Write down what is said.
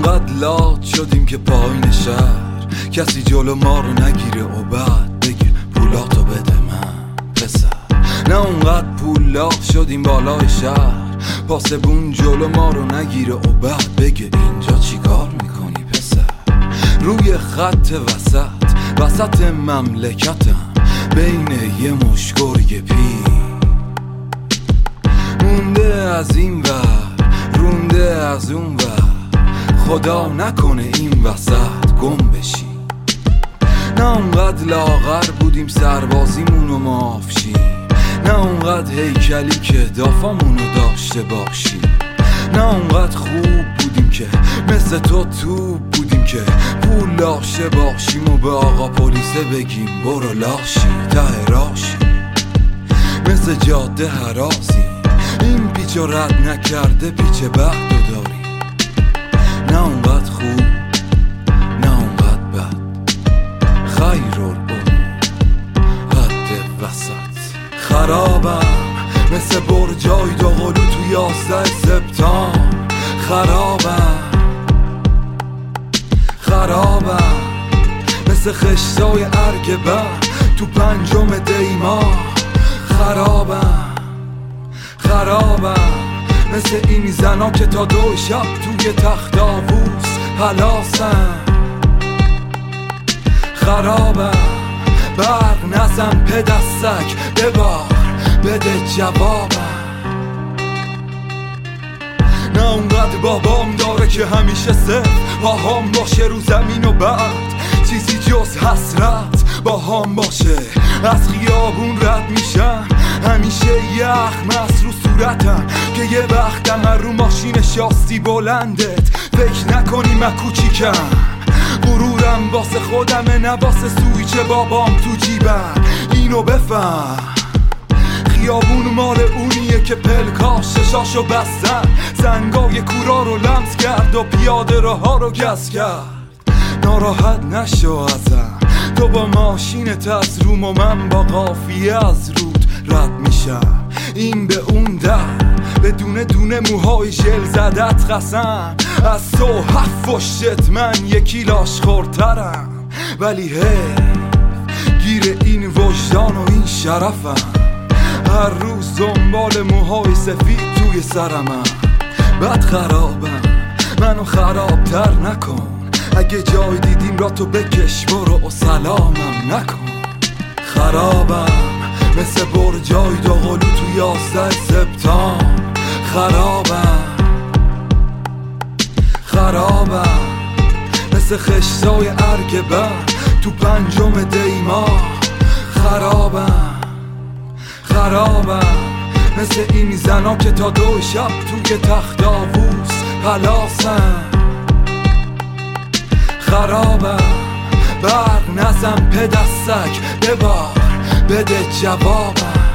اونقدر لات شدیم که پایین شهر کسی جلو ما رو نگیره و بعد بگه پولاتو بده من پسر. نه اونقدر پولات شدیم بالای شهر پاسبون جلو ما رو نگیره و بعد بگه اینجا چی کار میکنی پسر. روی خط وسط مملکتم بین یه مشگرگ پی مونده از این ور رونده از اون ور، خدا نکنه این وسط گم بشی. نه اونقدر لاغر بودیم سربازیمونو مافشیم، نه اونقدر هیکلی که دافامونو داشته باشیم، نه اونقدر خوب بودیم که مثل تو بودیم که پول داشته باشیم و به آقا پلیسه بگیم برو لاشی ته راشی. مثل جاده هرازی این پیچ و رد نکرده پیچ بحت و داری. نه اونقدر خوب نه اونقدر بد، خیر الامور حد وسط. خرابم مثل برجای دوقلو تو 11 سپتامبر. خرابم مثل خشتای ارگبن تو 5 دی‌ماه. خرابم مثل این زنا که تا 2 شب توی تخت آووز هلاسن. خرابم برق نزن پدستک ببار بده جوابم. نه اونقدر بابام داره که همیشه صفر پاهام باشه رو زمین و بعد چیزی جز حسرت با هم باشه. از خیابون رد میشم همیشه یخ مس رو صورتم که یه وقتم رو ماشین شاستی بلندت فکر نکنی من کوچیکم. غرورم واسه خودمه نه واسه سویچ بابام تو جیبم. اینو بفهم خیابون مال اونیه که پلکاش ششاشو بستن، زنگای کورا رو لمس کرد و پیاده راها رو گز کرد. ناراحت نشو ازم تو با ماشینت از روم و من با قافیه از رود رد میشم. این به اون در به دونه دونه موهای ژل زدت قسم. از تو 7 پشتت من 1 کیلو خورترم، ولی گیر این وجدان و این شرفم. هر روز دنبال موهای سفید توی سرمم. بد خرابم منو خرابتر نکن، اگه جای دیدیم را تو بکش برو و سلامم نکن. خرابم مثل برجای دوقلو تو 11 سپتامبر. خرابم مثل خشتای ارگبن تو 5 دی‌ماه. خرابم مثل این زنا که تا 2 شب توی تخت آووز هلاسن. خرابم برق نزن پدستک ببار بده جوابم.